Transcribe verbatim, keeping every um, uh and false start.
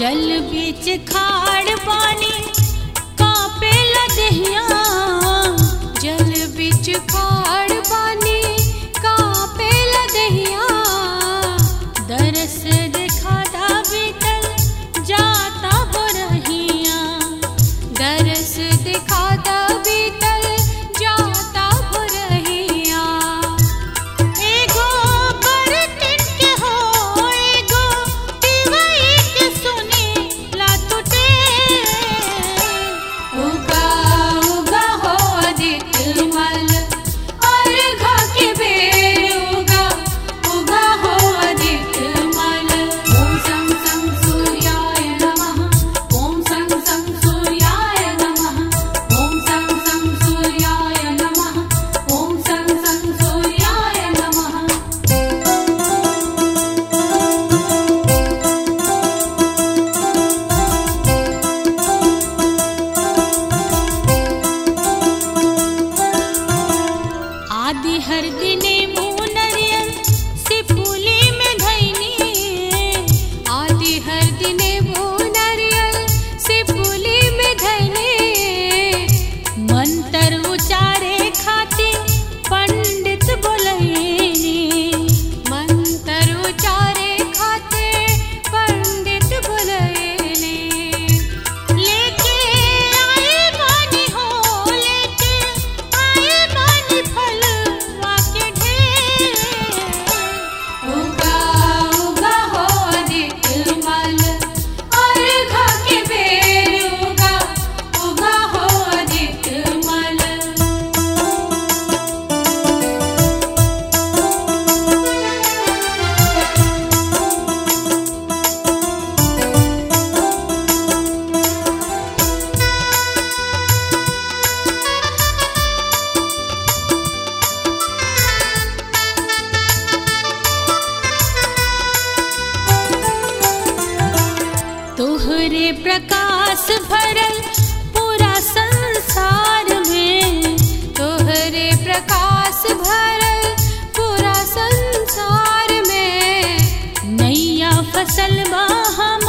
जल बीच खाड़ पानी कांपे लदहिया, जल बीच खाड़ पानी कांपे लदहिया, दरस दिखाता बीतल जाता हो रहिया, दरस दिखाता बीतल जाता हो रहिया। एगो बरतिन के हो एगो टिवई के सुने ला टूटे, उगा उगा हो आदित्य मल अर्घा के बेर, उगा उगा हो आदित्य मल। ओम सं सं सूर्याय नमः, ओम सं सं सूर्याय नमः, ओम सं सं सूर्याय नमः, ओम सं सं सूर्याय नमः। आदि हर दिने मुँह नरियल सिपुली में धैनी, आदि हर दिने मुँह नरियल सिपुली में धैनी, मंत्र उचारे खातिर पंडित बोलैनी, मंत्र उचारे खातिर पंडित बोलैनी। लेके आए बानी हो लेके आए बानी फलवा के ढेर, उगा उगा हो आदित्य मल अर्घा के बेर, उगा उगा हो आदित्य मल। तोहरे प्रकाश भरल पूरा संसार में, तोहरे प्रकाश भरल पूरा संसार में, नैया फसल बा हम